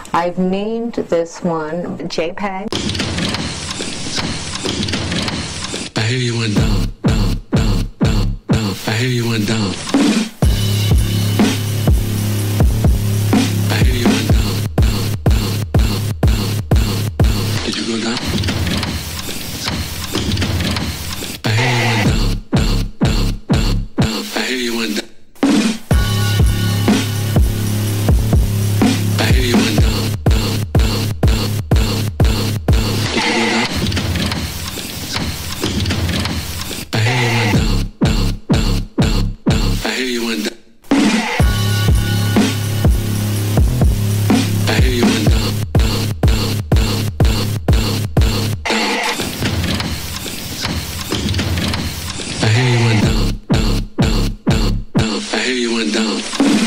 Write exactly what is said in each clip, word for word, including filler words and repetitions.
I've named this one JPEG. I hear you went down, down, down, down, down. I hear you went down. I hear you went down, down, down, down, down, down, down. Did you go down? I hear you went down, down, down, down, down. I hear you went down. I hear you went down, down, down, down, down, down, down. Did you go down? I hear you went down, down, down, down, down. I hear you went down. I hear you went down, down, down, down, down, down, down, down. I hear you went down, down, down, down, down. I hear you went down.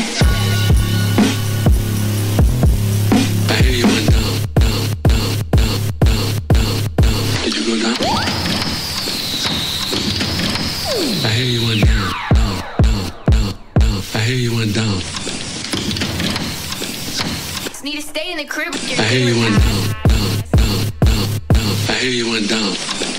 I hear you went down, down, down, down, down, down, down. Did you go down? I hear you went down, down, down, down, down. I hear you went down. Just need to stay in the crib with your I hear you went down, down, down, down, down. I hear you went down.